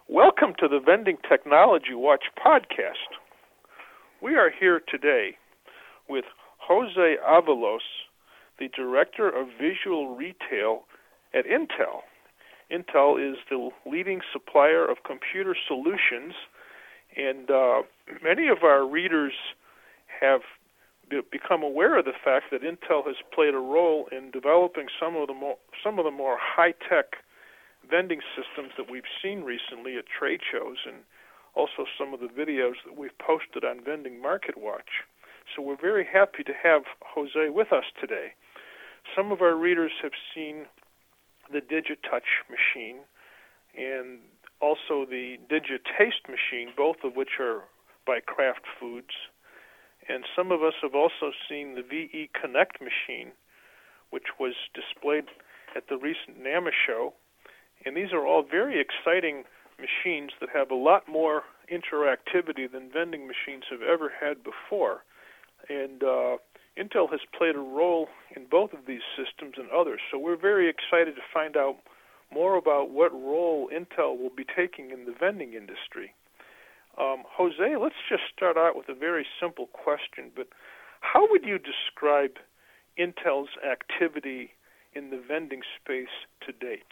Welcome to the Vending Technology Watch podcast. We are here today with Jose Avalos, the Director of Visual Retail at Intel. Intel is the leading supplier of computer solutions, and many of our readers have become aware of the fact that Intel has played a role in developing some of the more high-tech vending systems that we've seen recently at trade shows, and also some of the videos that we've posted on Vending Market Watch. So we're very happy to have Jose with us today. Some of our readers have seen the DigiTouch machine and also the DigiTaste machine, both of which are by Kraft Foods. And some of us have also seen the VE Connect machine, which was displayed at the recent NAMA show. And these are all very exciting machines that have a lot more interactivity than vending machines have ever had before. And Intel has played a role in both of these systems and others. So we're very excited to find out more about what role Intel will be taking in the vending industry. Jose, let's just start out with a very simple question, but how would you describe Intel's activity in the vending space to date?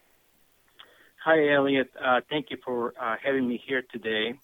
Hi, Elliot. Thank you for having me here today.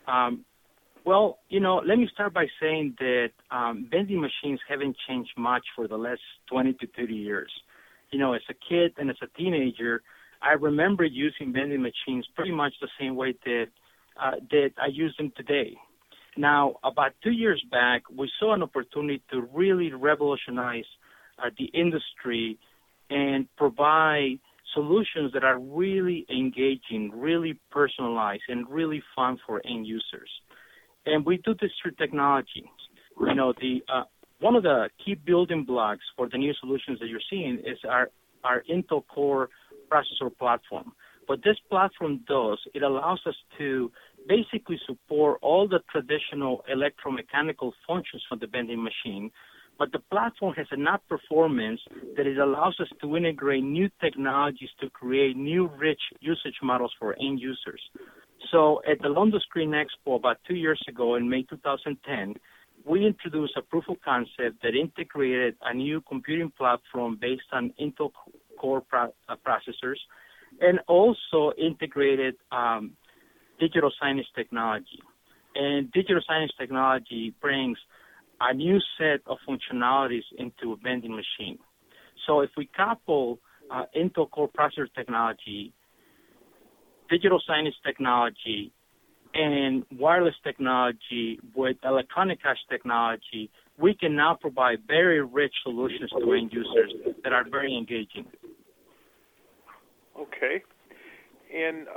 Well, let me start by saying that vending machines haven't changed much for the last 20 to 30 years. As a kid and as a teenager, I remember using vending machines pretty much the same way that I use them today. Now, about 2 years back, we saw an opportunity to really revolutionize the industry and provide solutions that are really engaging, really personalized, and really fun for end users. And we do this through technology. One of the key building blocks for the new solutions that you're seeing is our Intel Core processor platform. What this platform does, it allows us to basically support all the traditional electromechanical functions for the vending machine, but the platform has enough performance that it allows us to integrate new technologies to create new rich usage models for end users. So at the London Screen Expo about 2 years ago in May 2010, we introduced a proof of concept that integrated a new computing platform based on Intel Core processors and also integrated digital signage technology. And digital signage technology brings a new set of functionalities into a vending machine. So if we couple Intel Core processor technology, digital signage technology, and wireless technology with electronic cache technology, we can now provide very rich solutions to end users that are very engaging. Okay. And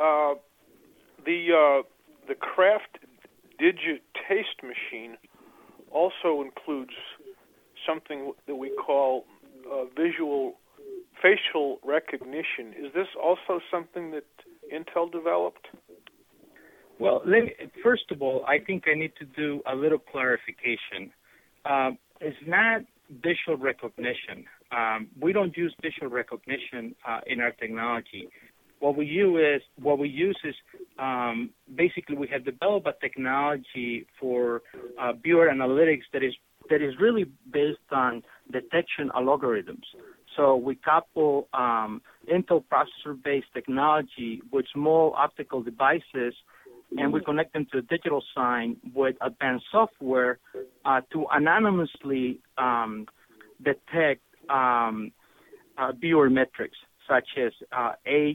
the Kraft DigiTaste machine also includes something that we call visual facial recognition. Is this also something that Intel developed? Well, first of all, I think I need to do a little clarification. It's not visual recognition. We don't use visual recognition in our technology. What we use is basically we have developed a technology for viewer analytics that is really based on detection algorithms. So we couple Intel processor-based technology with small optical devices, and we connect them to a digital sign with advanced software to anonymously detect viewer metrics such as age,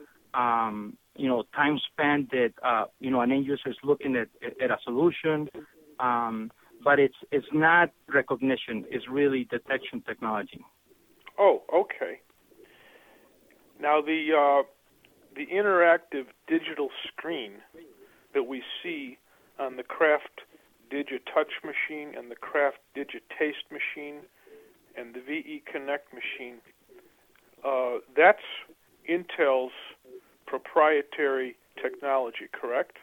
time spent that an end user is looking at a solution, but it's not recognition. It's really detection technology. Oh, okay. Now the interactive digital screen that we see on the Kraft DigiTouch machine and the Kraft DigiTaste machine and the VE Connect machine, that's Intel's proprietary technology, correct?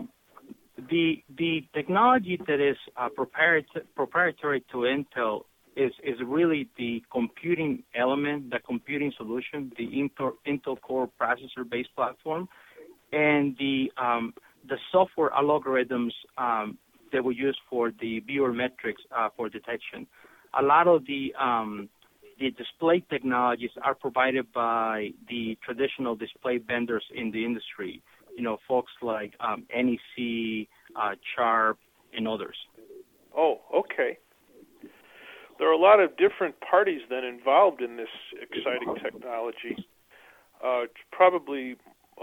The technology that is proprietary to Intel is really the computing element, the computing solution, the Intel Core processor-based platform, and the software algorithms that we use for the biometrics for detection. A lot of the display technologies are provided by the traditional display vendors in the industry. Folks like NEC, Sharp, and others. Oh, okay. There are a lot of different parties then involved in this exciting technology. It's probably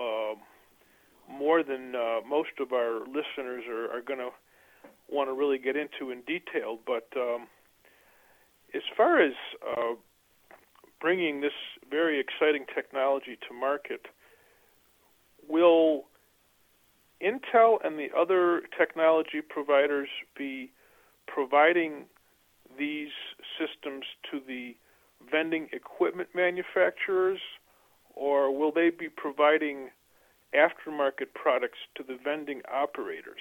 more than most of our listeners are going to want to really get into in detail. But as far as bringing this very exciting technology to market, will Intel and the other technology providers be providing these systems to the vending equipment manufacturers, or will they be providing aftermarket products to the vending operators?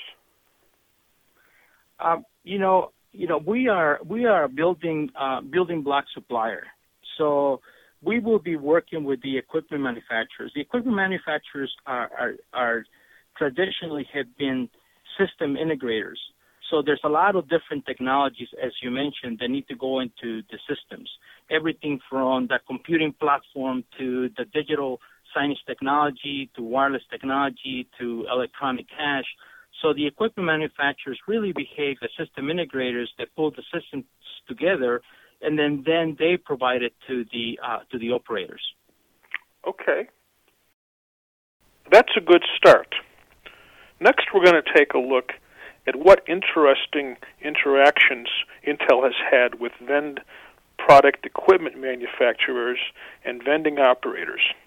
We are a building block supplier. So we will be working with the equipment manufacturers. The equipment manufacturers are traditionally have been system integrators. So there's a lot of different technologies, as you mentioned, that need to go into the systems. Everything from the computing platform to the digital signage technology to wireless technology to electronic cash. So the equipment manufacturers really behave as system integrators that pull the systems together, and then they provide it to the operators. Okay. That's a good start. Next, we're going to take a look at what interesting interactions Intel has had with product equipment manufacturers and vending operators.